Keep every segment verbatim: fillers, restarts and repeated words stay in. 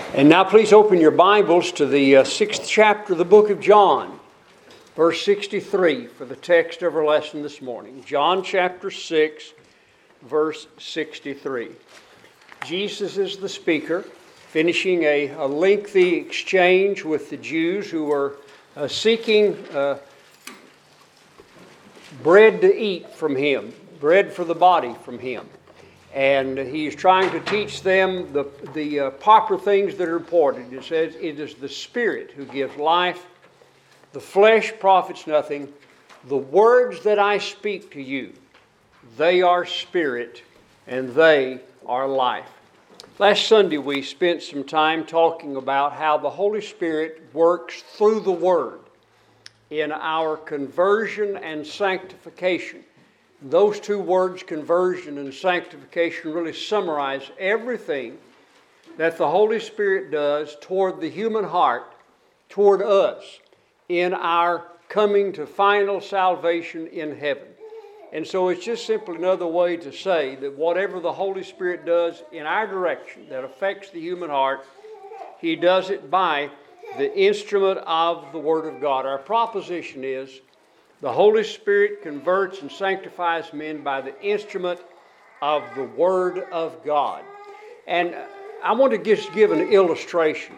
And now please open your Bibles to the uh, sixth chapter of the book of John, verse sixty-three for the text of our lesson this morning. John chapter six, verse sixty-three. Jesus is the speaker, finishing a, a lengthy exchange with the Jews who were uh, seeking uh, bread to eat from him, bread for the body from him. And he's trying to teach them the, the uh, proper things that are important. It says, it is the Spirit who gives life. The flesh profits nothing. The words that I speak to you, they are spirit and they are life. Last Sunday we spent some time talking about how the Holy Spirit works through the Word in our conversion and sanctification. Those two words, conversion and sanctification, really summarize everything that the Holy Spirit does toward the human heart, toward us, in our coming to final salvation in heaven. And so it's just simply another way to say that whatever the Holy Spirit does in our direction that affects the human heart, He does it by the instrument of the Word of God. Our proposition is, the Holy Spirit converts and sanctifies men by the instrument of the Word of God. And I want to just give an illustration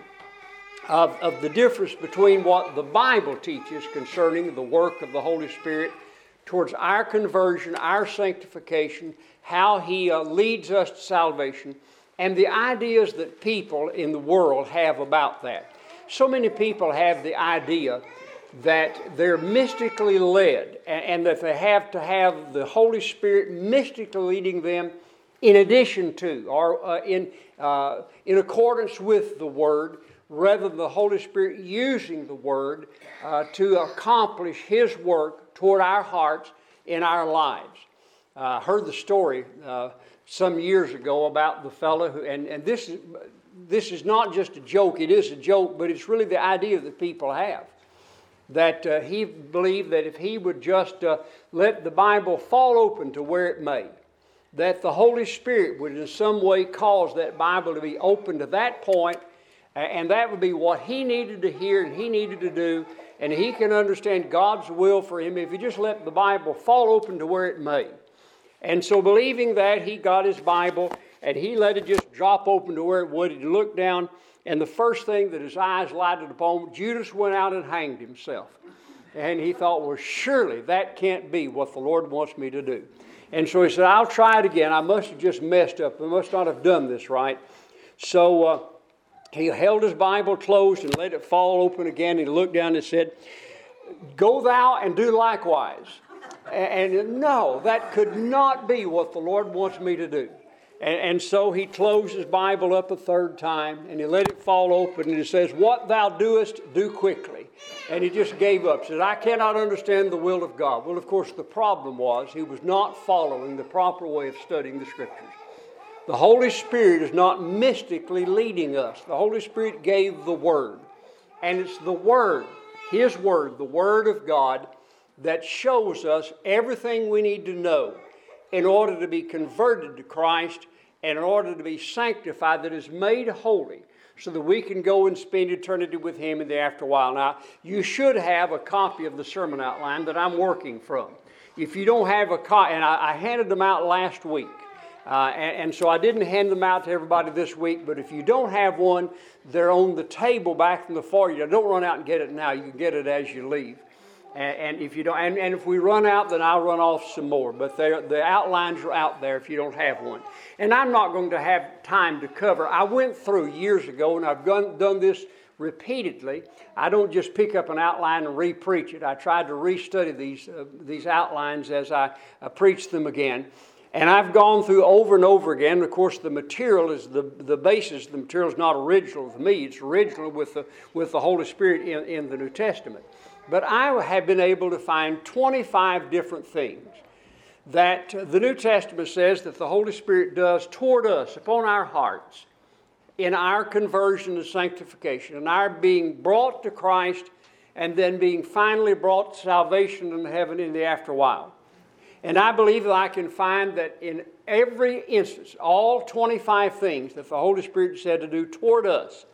of, of the difference between what the Bible teaches concerning the work of the Holy Spirit towards our conversion, our sanctification, how He uh, leads us to salvation, and the ideas that people in the world have about that. So many people have the idea that they're mystically led and, and that they have to have the Holy Spirit mystically leading them in addition to or uh, in, uh, in accordance with the Word, rather than the Holy Spirit using the Word uh, to accomplish His work toward our hearts in our lives. Uh, I heard the story uh, some years ago about the fellow who, and, and this is, this is not just a joke, it is a joke, but it's really the idea that people have. That uh, he believed that if he would just uh, let the Bible fall open to where it may, that the Holy Spirit would in some way cause that Bible to be open to that point, and that would be what he needed to hear and he needed to do, and he can understand God's will for him if he just let the Bible fall open to where it may. And so believing that, he got his Bible and he let it just drop open to where it would. He looked down, and the first thing that his eyes lighted upon, Judas went out and hanged himself. And he thought, well, surely that can't be what the Lord wants me to do. And so he said, I'll try it again. I must have just messed up. I must not have done this right. So uh, he held his Bible closed and let it fall open again. And he looked down and said, go thou and do likewise. And, and no, that could not be what the Lord wants me to do. And, and so he closed his Bible up a third time, and he let it fall open, and it says, what thou doest, do quickly. And he just gave up. He said, I cannot understand the will of God. Well, of course, the problem was he was not following the proper way of studying the Scriptures. The Holy Spirit is not mystically leading us. The Holy Spirit gave the Word. And it's the Word, His Word, the Word of God, that shows us everything we need to know in order to be converted to Christ and in order to be sanctified, that is made holy, so that we can go and spend eternity with Him in the afterwhile. Now, you should have a copy of the sermon outline that I'm working from. If you don't have a copy, and I, I handed them out last week, uh, and, and so I didn't hand them out to everybody this week, but if you don't have one, they're on the table back in the foyer. Don't run out and get it now. You can get it as you leave. And, and if you don't, and, and if we run out, then I'll run off some more. But the outlines are out there if you don't have one. And I'm not going to have time to cover. I went through years ago, and I've done, done this repeatedly. I don't just pick up an outline and re-preach it. I tried to restudy these uh, these outlines as I uh, preach them again. And I've gone through over and over again. Of course, the material is the, the basis. The material is not original with me. It's original with the with the Holy Spirit in, in the New Testament. But I have been able to find twenty-five different things that the New Testament says that the Holy Spirit does toward us, upon our hearts, in our conversion and sanctification, in our being brought to Christ, and then being finally brought to salvation in heaven in the afterwhile. And I believe that I can find that in every instance, all twenty-five things that the Holy Spirit said to do toward us,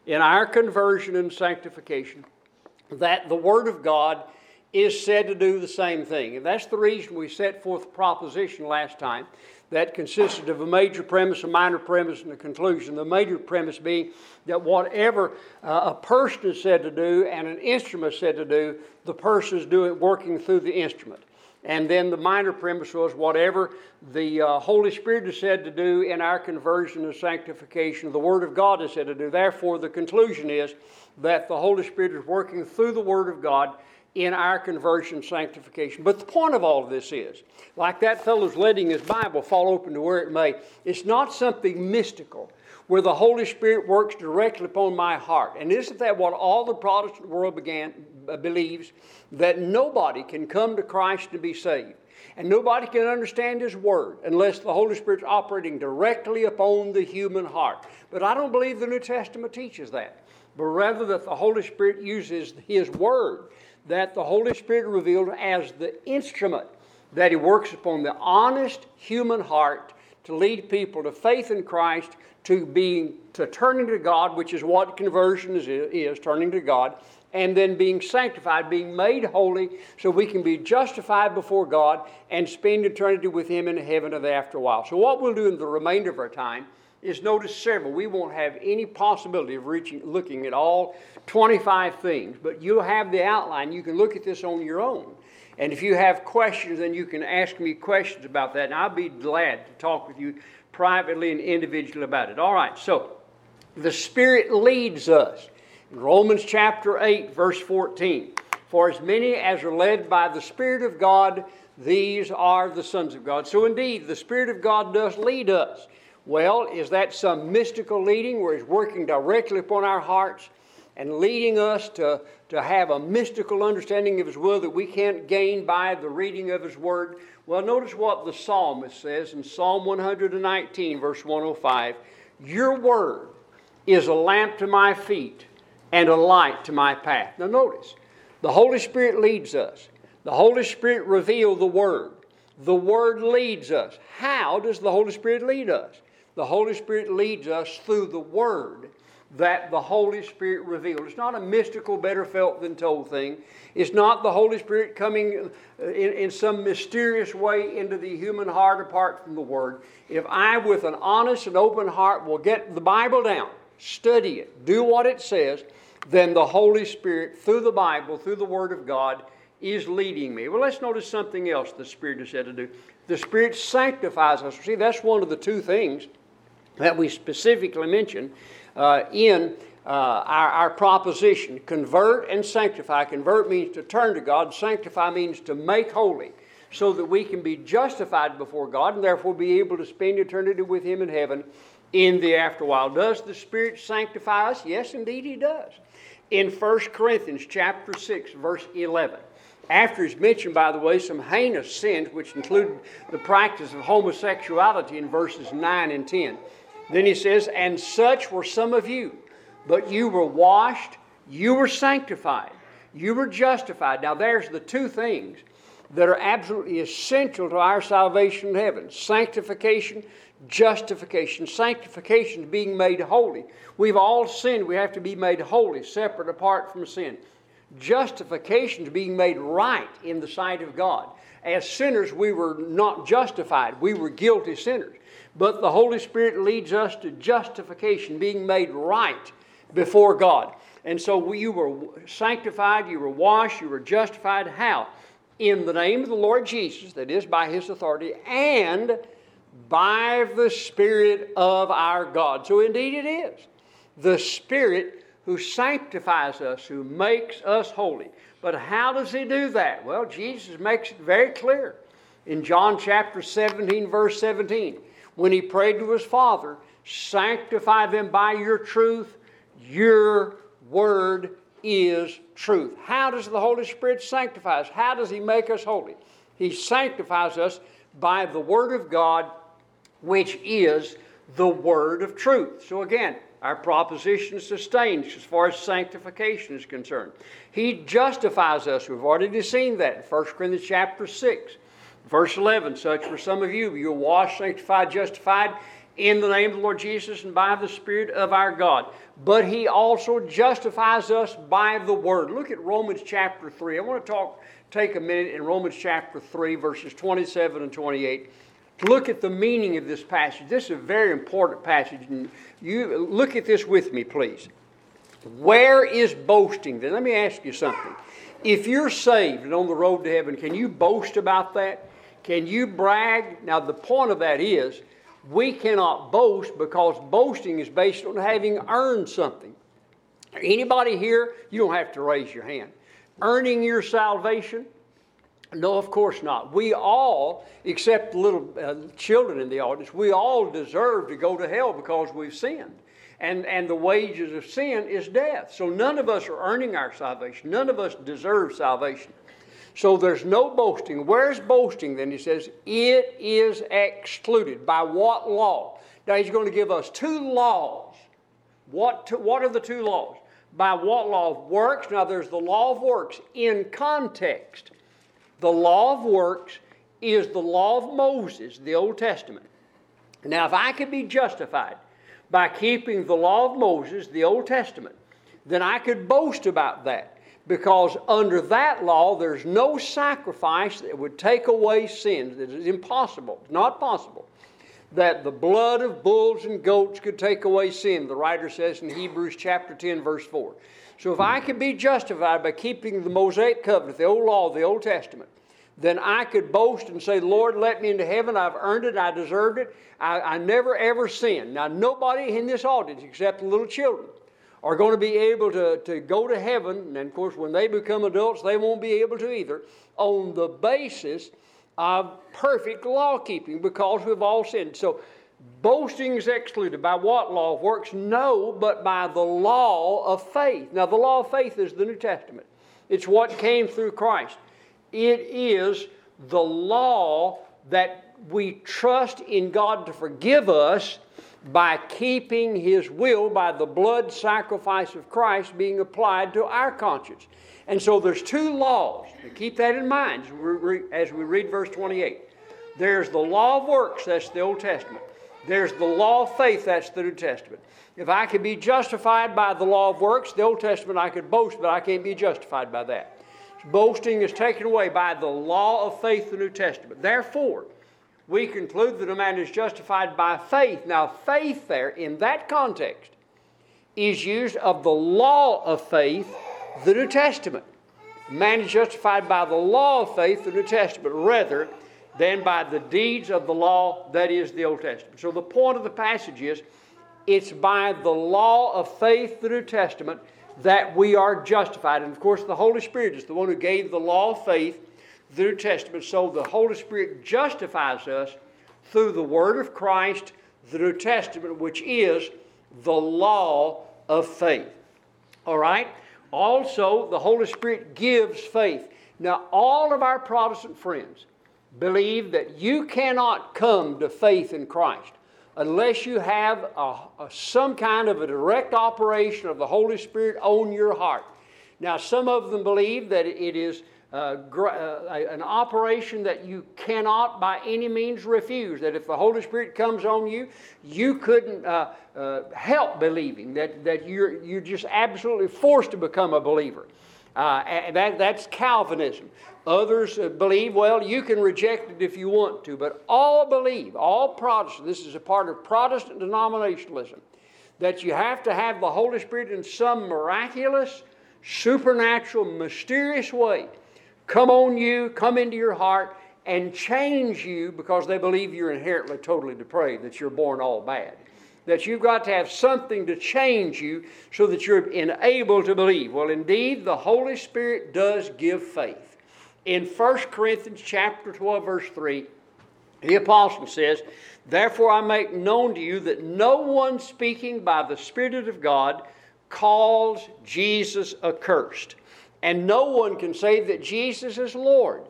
in our conversion and sanctification that the Word of God is said to do the same thing. And that's the reason we set forth a proposition last time that consisted of a major premise, a minor premise, and a conclusion. The major premise being that whatever uh, a person is said to do and an instrument is said to do, the person is doing working through the instrument. And then the minor premise was whatever the uh, Holy Spirit is said to do in our conversion and sanctification, the Word of God is said to do. Therefore, the conclusion is that the Holy Spirit is working through the Word of God in our conversion and sanctification. But the point of all of this is, like that fellow's letting his Bible fall open to where it may, it's not something mystical where the Holy Spirit works directly upon my heart. And isn't that what all the Protestant world began, uh, believes? That nobody can come to Christ and be saved. And nobody can understand His Word unless the Holy Spirit's operating directly upon the human heart. But I don't believe the New Testament teaches that. But rather that the Holy Spirit uses His Word, that the Holy Spirit revealed as the instrument that He works upon the honest human heart to lead people to faith in Christ, to being to turning to God, which is what conversion is, is turning to God, and then being sanctified, being made holy, so we can be justified before God and spend eternity with Him in heaven of after a while. So what we'll do in the remainder of our time is notice several. We won't have any possibility of reaching, looking at all twenty-five things, but you'll have the outline. You can look at this on your own. And if you have questions, then you can ask me questions about that, and I'll be glad to talk with you privately and individually about it. All right, so the Spirit leads us. In Romans chapter eight, verse fourteen, for as many as are led by the Spirit of God, these are the sons of God. So indeed, the Spirit of God does lead us. Well, is that some mystical leading where He's working directly upon our hearts and leading us to, to have a mystical understanding of His will that we can't gain by the reading of His Word? Well, notice what the psalmist says in Psalm one nineteen, verse one oh five. Your Word is a lamp to my feet and a light to my path. Now notice, the Holy Spirit leads us. The Holy Spirit revealed the Word. The Word leads us. How does the Holy Spirit lead us? The Holy Spirit leads us through the Word that the Holy Spirit revealed. It's not a mystical, better felt than told thing. It's not the Holy Spirit coming in, in some mysterious way into the human heart apart from the Word. If I, with an honest and open heart, will get the Bible down, study it, do what it says, then the Holy Spirit, through the Bible, through the Word of God, is leading me. Well, let's notice something else the Spirit is said to do. The Spirit sanctifies us. See, that's one of the two things that we specifically mention uh, in uh, our, our proposition. Convert and sanctify. Convert means to turn to God. Sanctify means to make holy, so that we can be justified before God and therefore be able to spend eternity with Him in heaven in the afterwhile. Does the Spirit sanctify us? Yes, indeed He does. In First Corinthians chapter six, verse eleven, after he's mentioned, by the way, some heinous sins, which include the practice of homosexuality in verses nine and ten. Then he says, and such were some of you, but you were washed, you were sanctified, you were justified. Now there's the two things that are absolutely essential to our salvation in heaven. Sanctification, justification. Sanctification is being made holy. We've all sinned. We have to be made holy, separate, apart from sin. Justification is being made right in the sight of God. As sinners, we were not justified. We were guilty sinners. But the Holy Spirit leads us to justification, being made right before God. And so you were sanctified, you were washed, you were justified. How? In the name of the Lord Jesus, that is by His authority, and by the Spirit of our God. So indeed it is the Spirit who sanctifies us, who makes us holy. But how does He do that? Well, Jesus makes it very clear in John chapter seventeen, verse seventeen. When He prayed to His Father, sanctify them by your truth, your word is truth. How does the Holy Spirit sanctify us? How does He make us holy? He sanctifies us by the Word of God, which is the Word of truth. So again, our proposition is sustained as far as sanctification is concerned. He justifies us. We've already seen that in First Corinthians chapter six. Verse eleven, such were some of you. You were washed, sanctified, justified in the name of the Lord Jesus and by the Spirit of our God. But He also justifies us by the Word. Look at Romans chapter three. I want to talk, take a minute in Romans chapter three, verses twenty-seven and twenty-eight. To look at the meaning of this passage. This is a very important passage. And you look at this with me, please. Where is boasting? Then let me ask you something. If you're saved and on the road to heaven, can you boast about that? Can you brag? Now, the point of that is, we cannot boast because boasting is based on having earned something. Anybody here, you don't have to raise your hand. Earning your salvation? No, of course not. We all, except the little uh, children in the audience, we all deserve to go to hell because we've sinned. And, and the wages of sin is death. So none of us are earning our salvation. None of us deserve salvation. So there's no boasting. Where's boasting then? He says, it is excluded. By what law? Now he's going to give us two laws. What, to, what are the two laws? By what law of works? Now there's the law of works in context. The law of works is the law of Moses, the Old Testament. Now, if I could be justified by keeping the law of Moses, the Old Testament, then I could boast about that. Because under that law, there's no sacrifice that would take away sins. It is impossible. It's not possible that the blood of bulls and goats could take away sin, the writer says in Hebrews chapter ten, verse four. So if I could be justified by keeping the Mosaic covenant, the old law, the Old Testament, then I could boast and say, Lord, let me into heaven. I've earned it. I deserved it. I, I never, ever sinned. Now, nobody in this audience, except the little children, are going to be able to, to go to heaven. And, of course, when they become adults, they won't be able to either, on the basis of perfect law-keeping, because we've all sinned. So, boasting is excluded. By what law of works? No, but by the law of faith. Now, the law of faith is the New Testament. It's what came through Christ. It is the law that we trust in God to forgive us by keeping His will, by the blood sacrifice of Christ being applied to our conscience. And so there's two laws. And keep that in mind as we read verse twenty-eight. There's the law of works, that's the Old Testament. There's the law of faith, that's the New Testament. If I could be justified by the law of works, the Old Testament I could boast, but I can't be justified by that. Boasting is taken away by the law of faith, the New Testament. Therefore, we conclude that a man is justified by faith. Now, faith there, in that context, is used of the law of faith, the New Testament. Man is justified by the law of faith, the New Testament, rather than by the deeds of the law, that is the Old Testament. So the point of the passage is, it's by the law of faith, the New Testament, that we are justified. And of course, the Holy Spirit is the one who gave the law of faith, the New Testament. So the Holy Spirit justifies us through the Word of Christ, the New Testament, which is the law of faith. All right? Also, the Holy Spirit gives faith. Now, all of our Protestant friends believe that you cannot come to faith in Christ unless you have a, a, some kind of a direct operation of the Holy Spirit on your heart. Now, some of them believe that it is uh, gr- uh, an operation that you cannot by any means refuse, that if the Holy Spirit comes on you, you couldn't uh, uh, help believing, that, that you're, you're just absolutely forced to become a believer. Uh, and that, that's Calvinism. Others believe, well, you can reject it if you want to, but all believe, all Protestants, this is a part of Protestant denominationalism, that you have to have the Holy Spirit in some miraculous, supernatural, mysterious way come on you, come into your heart, and change you, because they believe you're inherently totally depraved, that you're born all bad. That you've got to have something to change you so that you're enabled to believe. Well, indeed, the Holy Spirit does give faith. In First Corinthians chapter twelve, verse three, the apostle says, "Therefore I make known to you that no one speaking by the Spirit of God calls Jesus accursed. And no one can say that Jesus is Lord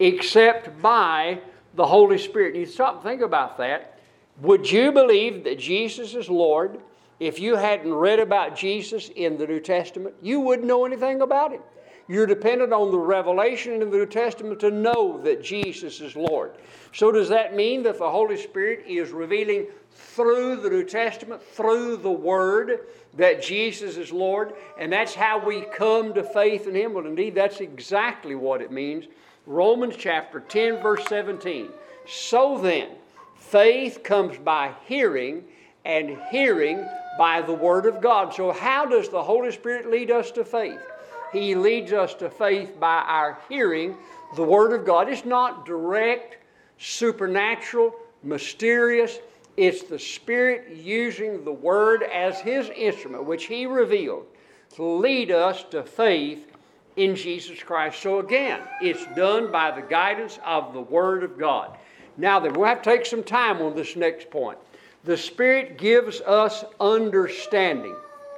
except by the Holy Spirit." You stop and think about that. Would you believe that Jesus is Lord if you hadn't read about Jesus in the New Testament? You wouldn't know anything about Him. You're dependent on the revelation in the New Testament to know that Jesus is Lord. So does that mean that the Holy Spirit is revealing through the New Testament, through the Word, that Jesus is Lord? And that's how we come to faith in Him? Well, indeed, that's exactly what it means. Romans chapter ten, verse seventeen. So then, faith comes by hearing, and hearing by the Word of God. So how does the Holy Spirit lead us to faith? He leads us to faith by our hearing the Word of God. It's not direct, supernatural, mysterious. It's the Spirit using the Word as His instrument, which He revealed, to lead us to faith in Jesus Christ. So again, it's done by the guidance of the Word of God. Now then, we'll have to take some time on this next point. The Spirit gives us understanding.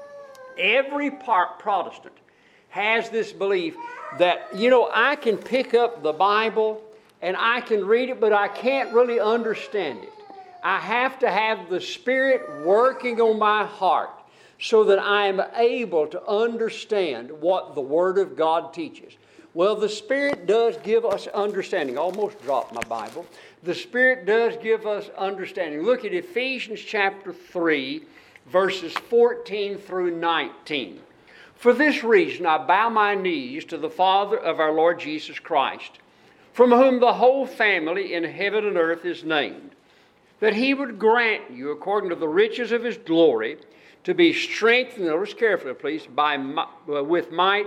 Every part Protestant has this belief that, you know, I can pick up the Bible and I can read it, but I can't really understand it. I have to have the Spirit working on my heart so that I am able to understand what the Word of God teaches. Well, the Spirit does give us understanding. Almost dropped my Bible. The Spirit does give us understanding. Look at Ephesians chapter three, verses fourteen through nineteen. For this reason I bow my knees to the Father of our Lord Jesus Christ, from whom the whole family in heaven and earth is named, that He would grant you, according to the riches of His glory, to be strengthened, notice carefully please, by with might,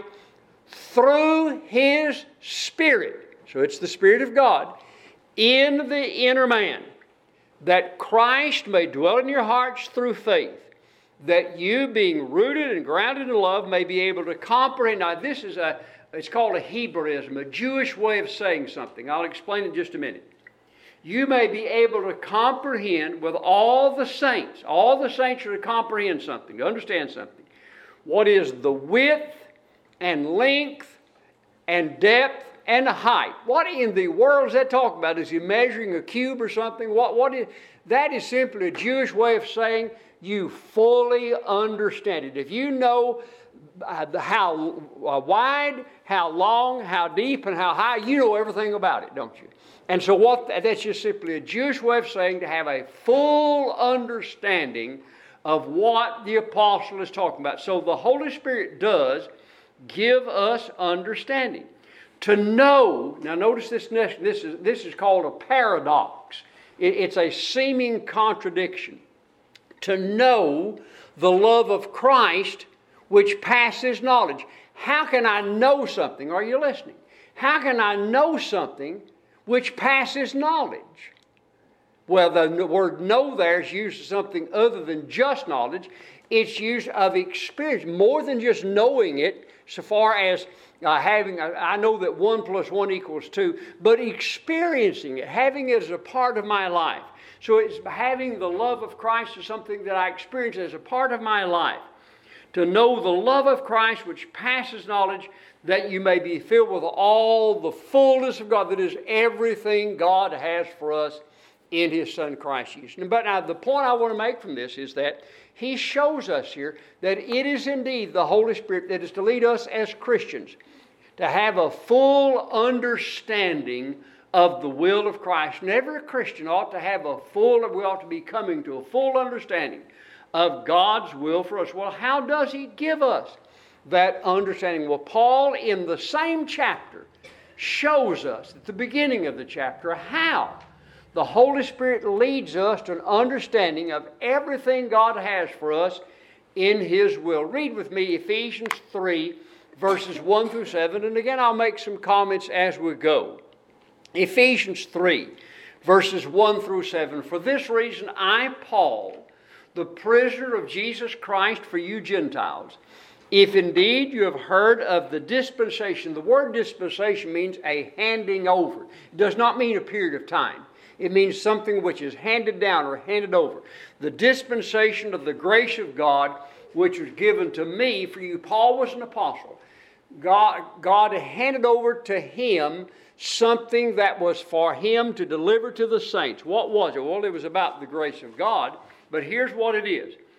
through His Spirit. So it's the Spirit of God in the inner man, that Christ may dwell in your hearts through faith, that you, being rooted and grounded in love, may be able to comprehend. Now this is a, it's called a Hebraism, a Jewish way of saying something. I'll explain in just a minute. You may be able to comprehend with all the saints, all the saints are to comprehend something, to understand something, what is the width and length and depth and height. What in the world is that talking about? Is he measuring a cube or something? What, what is, that is simply a Jewish way of saying you fully understand it. If you know uh, how uh, wide, how long, how deep, and how high, you know everything about it, don't you? And so what? That's just simply a Jewish way of saying to have a full understanding of what the apostle is talking about. So the Holy Spirit does give us understanding. To know, now notice this next, this is, this is called a paradox. It, it's a seeming contradiction. To know the love of Christ which passes knowledge. How can I know something? Are you listening? How can I know something which passes knowledge? Well, the word know there is used as something other than just knowledge. It's used of experience, more than just knowing it, so far as uh, having, a, I know that one plus one equals two, but experiencing it, having it as a part of my life. So it's having the love of Christ is something that I experience as a part of my life. To know the love of Christ which passes knowledge, that you may be filled with all the fullness of God, that is everything God has for us in His Son Christ Jesus. But now the point I want to make from this is that He shows us here that it is indeed the Holy Spirit that is to lead us as Christians to have a full understanding of the will of Christ. And every Christian ought to have a full, we ought to be coming to a full understanding of God's will for us. Well, how does He give us that understanding? Well, Paul in the same chapter shows us at the beginning of the chapter how the Holy Spirit leads us to an understanding of everything God has for us in His will. Read with me Ephesians three, verses one through seven, and again I'll make some comments as we go. Ephesians three, verses one through seven. For this reason I, Paul, the prisoner of Jesus Christ for you Gentiles, if indeed you have heard of the dispensation. The word dispensation means a handing over. It does not mean a period of time. It means something which is handed down or handed over. The dispensation of the grace of God which was given to me for you. Paul was an apostle. God, God handed over to him something that was for him to deliver to the saints. What was it? Well, it was about the grace of God. But here's what it is.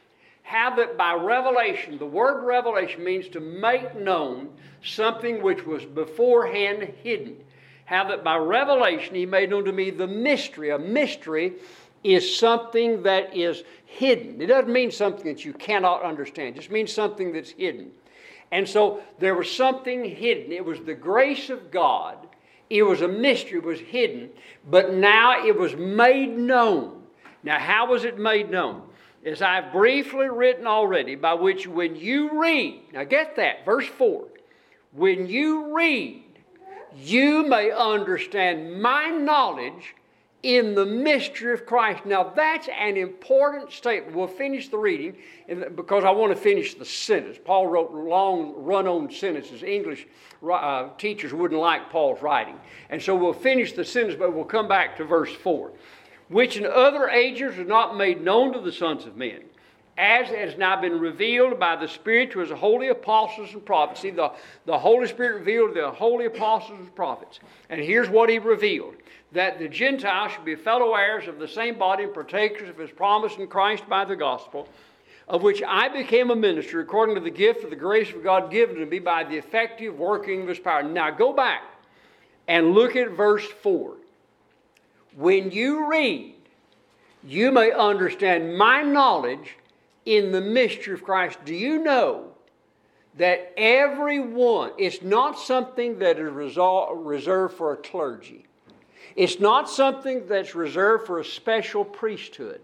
how that by revelation, the word revelation means to make known something which was beforehand hidden. How that by revelation he made known to me the mystery. A mystery is something that is hidden. It doesn't mean something that you cannot understand. It just means something that's hidden. And so there was something hidden. It was the grace of God. It was a mystery. It was hidden. But now it was made known. Now how was it made known? As I've briefly written already, by which when you read, now get that, verse four. When you read, you may understand my knowledge in the mystery of Christ. Now that's an important statement. We'll finish the reading because I want to finish the sentence. Paul wrote long run-on sentences. English uh, teachers wouldn't like Paul's writing. And so we'll finish the sentence, but we'll come back to verse four. Which in other ages was not made known to the sons of men, as it has now been revealed by the Spirit to his holy apostles and prophets. See, the, the Holy Spirit revealed to the holy apostles and prophets. And here's what he revealed. That the Gentiles should be fellow heirs of the same body and partakers of his promise in Christ by the gospel, of which I became a minister according to the gift of the grace of God given to me by the effective working of his power. Now go back and look at verse four. When you read, you may understand my knowledge in the mystery of Christ. Do you know that everyone, it's not something that is reserved for a clergy. It's not something that's reserved for a special priesthood.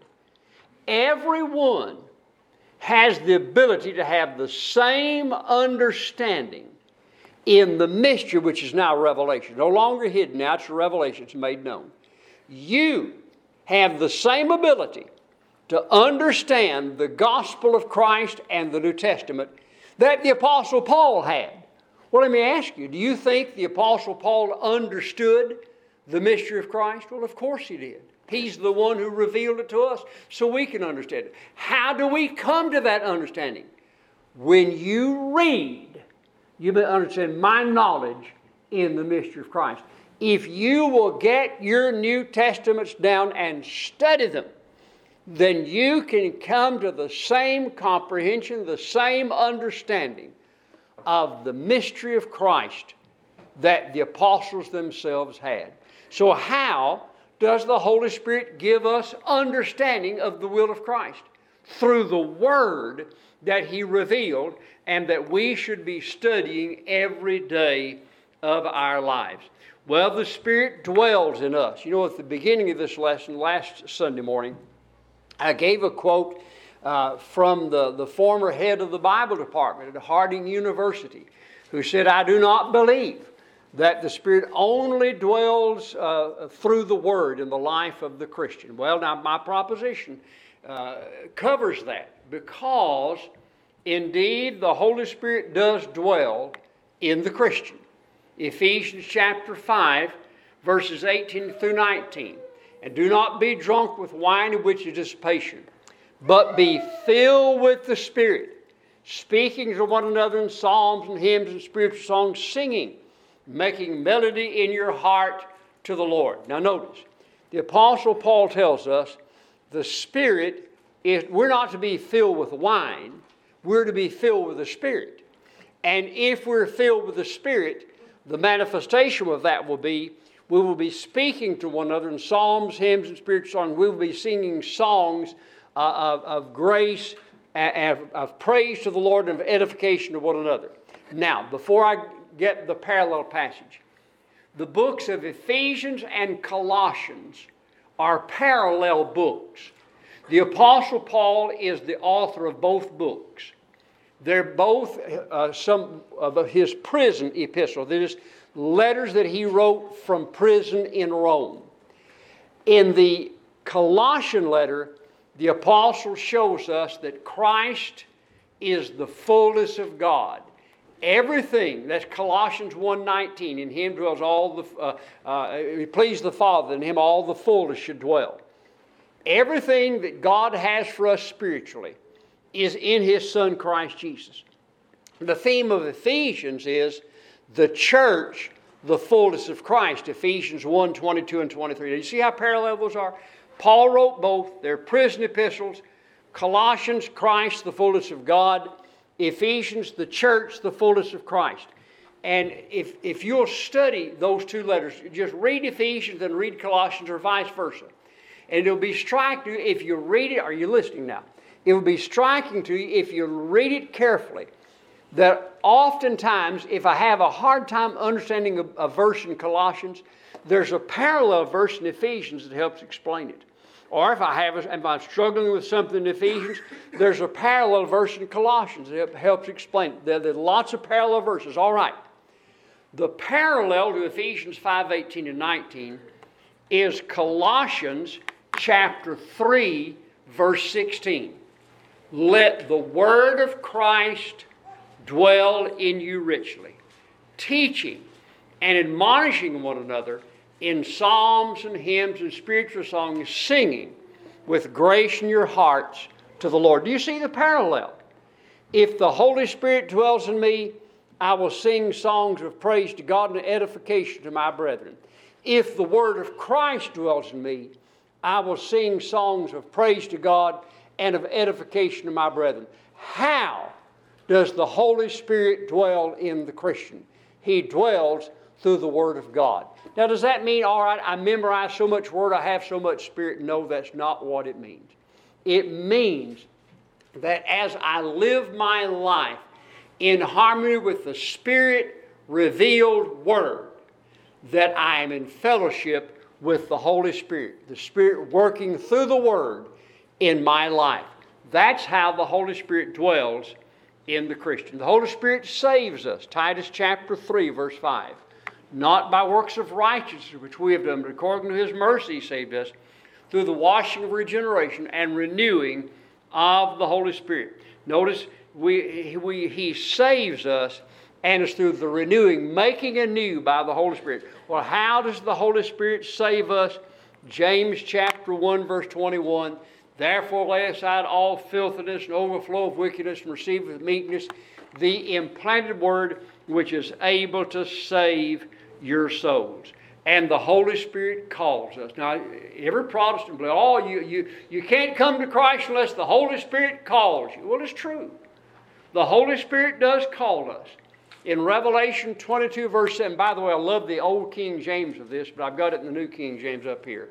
Everyone has the ability to have the same understanding in the mystery, which is now revelation. No longer hidden, now it's a revelation, it's made known. You have the same ability to understand the gospel of Christ and the New Testament that the Apostle Paul had. Well, let me ask you, do you think the Apostle Paul understood the mystery of Christ? Well, of course he did. He's the one who revealed it to us so we can understand it. How do we come to that understanding? When you read, you may understand my knowledge in the mystery of Christ. If you will get your New Testaments down and study them, then you can come to the same comprehension, the same understanding of the mystery of Christ that the apostles themselves had. So how does the Holy Spirit give us understanding of the will of Christ? Through the Word that He revealed and that we should be studying every day of our lives. Well, the Spirit dwells in us. You know, at the beginning of this lesson, last Sunday morning, I gave a quote uh, from the, the former head of the Bible department at Harding University, who said, I do not believe that the Spirit only dwells uh, through the Word in the life of the Christian. Well, now my proposition uh, covers that, because indeed the Holy Spirit does dwell in the Christian. Ephesians chapter five, verses eighteen through nineteen. And do not be drunk with wine, in which is dissipation, but be filled with the Spirit, speaking to one another in psalms and hymns and spiritual songs, singing, making melody in your heart to the Lord. Now notice, the Apostle Paul tells us the Spirit is, we're not to be filled with wine, we're to be filled with the Spirit. And if we're filled with the Spirit, the manifestation of that will be, we will be speaking to one another in psalms, hymns, and spiritual songs. We will be singing songs uh, of, of grace, and of, of praise to the Lord, and of edification to one another. Now, before I get the parallel passage, the books of Ephesians and Colossians are parallel books. The Apostle Paul is the author of both books. They're both uh, some of his prison epistles. They're just letters that he wrote from prison in Rome. In the Colossian letter, the apostle shows us that Christ is the fullness of God. Everything, that's Colossians one nineteen, in Him dwells all the, uh, uh, He pleased the Father, in Him all the fullness should dwell. Everything that God has for us spiritually is in His Son, Christ Jesus. The theme of Ephesians is the church, the fullness of Christ. Ephesians one, twenty-two and twenty-three. Do you see how parallel those are? Paul wrote both. They're prison epistles, Colossians, Christ, the fullness of God. Ephesians, the church, the fullness of Christ. And if, if you'll study those two letters, just read Ephesians and read Colossians or vice versa. And it'll be striking to you if you read it. Are you listening now? It will be striking to you if you read it carefully that oftentimes if I have a hard time understanding a, a verse in Colossians, there's a parallel verse in Ephesians that helps explain it. Or if I have, a, if I'm struggling with something in Ephesians, there's a parallel verse in Colossians that helps explain it. There, there are lots of parallel verses. All right. The parallel to Ephesians five, eighteen and nineteen is Colossians chapter three, verse sixteen. Let the word of Christ dwell in you richly, teaching and admonishing one another in psalms and hymns and spiritual songs, singing with grace in your hearts to the Lord. Do you see the parallel? If the Holy Spirit dwells in me, I will sing songs of praise to God and edification to my brethren. If the word of Christ dwells in me, I will sing songs of praise to God and of edification to my brethren. How does the Holy Spirit dwell in the Christian? He dwells through the Word of God. Now, does that mean, all right, I memorize so much Word, I have so much Spirit? No, that's not what it means. It means that as I live my life in harmony with the Spirit-revealed Word, that I am in fellowship with the Holy Spirit, the Spirit working through the Word in my life. That's how the Holy Spirit dwells in the Christian. The Holy Spirit saves us. Titus chapter three, verse five. Not by works of righteousness which we have done, but according to His mercy He saved us through the washing of regeneration and renewing of the Holy Spirit. Notice we, we, He saves us, and it's through the renewing, making anew by the Holy Spirit. Well, how does the Holy Spirit save us? James chapter one, verse twenty-one. Therefore lay aside all filthiness and overflow of wickedness, and receive with meekness the implanted word which is able to save your souls. And the Holy Spirit calls us. Now, every Protestant believes, oh, you, you, you can't come to Christ unless the Holy Spirit calls you. Well, it's true. The Holy Spirit does call us. In Revelation twenty-two, verse seven, by the way, I love the old King James of this, but I've got it in the New King James up here.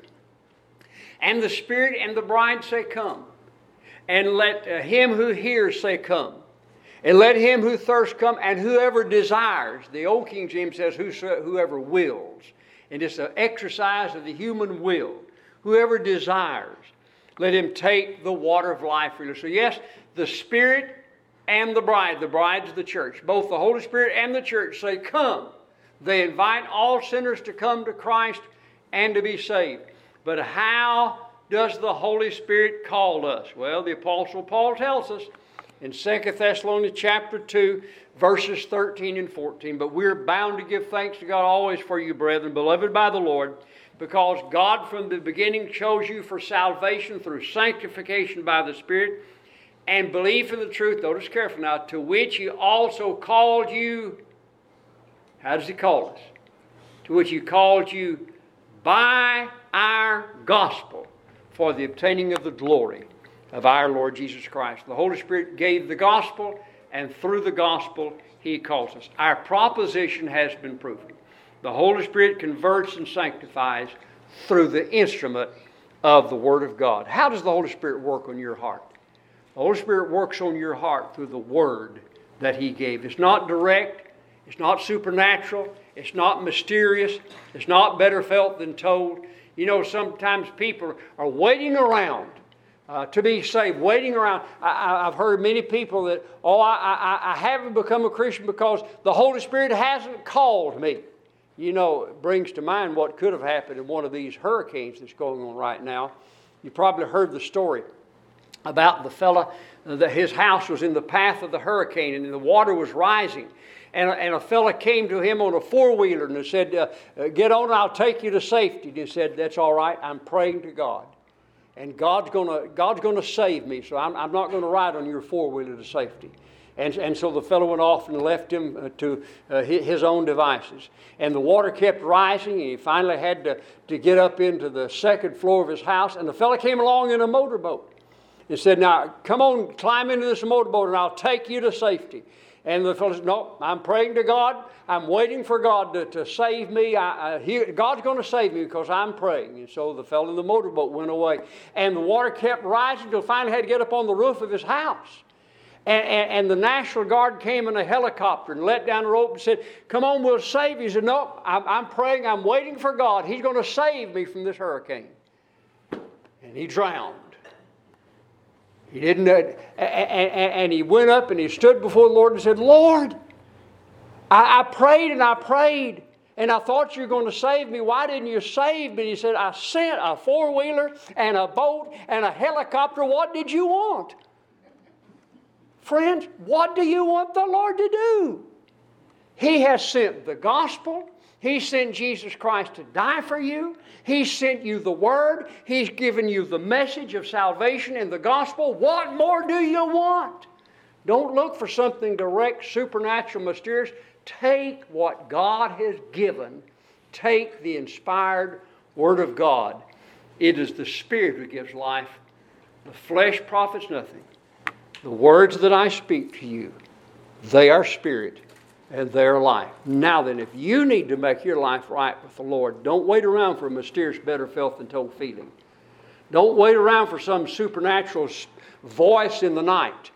And the Spirit and the bride say, come. And let uh, him who hears say, come. And let him who thirsts come, and whoever desires. The old King James says, whoever wills. And it's an exercise of the human will. Whoever desires, let him take the water of life freely. So yes, the Spirit and the bride, the bride's the church. Both the Holy Spirit and the church say, come. They invite all sinners to come to Christ and to be saved. But how does the Holy Spirit call us? Well, the Apostle Paul tells us in Second Thessalonians chapter two, verses thirteen and fourteen. But we're bound to give thanks to God always for you, brethren, beloved by the Lord, because God from the beginning chose you for salvation through sanctification by the Spirit and belief in the truth. Notice carefully now, to which He also called you. How does He call us? To which He called you by our gospel for the obtaining of the glory of our Lord Jesus Christ. The Holy Spirit gave the gospel, and through the gospel He calls us. Our proposition has been proven. The Holy Spirit converts and sanctifies through the instrument of the Word of God. How does the Holy Spirit work on your heart? The Holy Spirit works on your heart through the Word that He gave. It's not direct. It's not supernatural. It's not mysterious. It's not better felt than told. You know, sometimes people are waiting around uh, to be saved, waiting around. I, I, I've heard many people that, oh, I, I, I haven't become a Christian because the Holy Spirit hasn't called me. You know, it brings to mind what could have happened in one of these hurricanes that's going on right now. You probably heard the story about the fella uh, that his house was in the path of the hurricane and the water was rising. And a, and a fella came to him on a four-wheeler and said, uh, uh, get on, I'll take you to safety. And he said, that's all right, I'm praying to God. And God's going God's gonna save me, so I'm, I'm not going to ride on your four-wheeler to safety. And, and so the fellow went off and left him uh, to uh, his own devices. And the water kept rising, and he finally had to, to get up into the second floor of his house. And the fellow came along in a motorboat. and said, now, come on, climb into this motorboat and I'll take you to safety. And the fellow said, no, I'm praying to God. I'm waiting for God to, to save me. I, I, he, God's going to save me because I'm praying. And so the fellow in the motorboat went away. And the water kept rising until finally had to get up on the roof of his house. And, and, and the National Guard came in a helicopter and let down the rope and said, come on, we'll save you. He said, no, I'm, I'm praying. I'm waiting for God. He's going to save me from this hurricane. And he drowned. He didn't, uh, and, and he went up and he stood before the Lord and said, Lord, I, I prayed and I prayed and I thought you were going to save me. Why didn't you save me? He said, I sent a four-wheeler and a boat and a helicopter. What did you want? Friends, what do you want the Lord to do? He has sent the gospel. He sent Jesus Christ to die for you. He sent you the Word. He's given you the message of salvation in the gospel. What more do you want? Don't look for something direct, supernatural, mysterious. Take what God has given. Take the inspired Word of God. It is the Spirit who gives life. The flesh profits nothing. The words that I speak to you, they are spirit and they are life. Now then, if you need to make your life right with the Lord, don't wait around for a mysterious better felt than told feeling. Don't wait around for some supernatural voice in the night.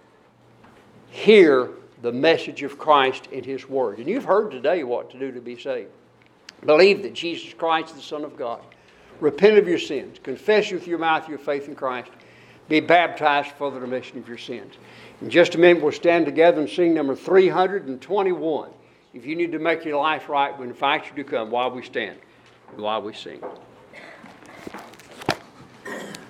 Hear the message of Christ in His Word. And you've heard today what to do to be saved. Believe that Jesus Christ is the Son of God. Repent of your sins. Confess with your mouth your faith in Christ. Be baptized for the remission of your sins. In just a minute, we'll stand together and sing number three hundred twenty-one. If you need to make your life right, we invite you to come while we stand and while we sing.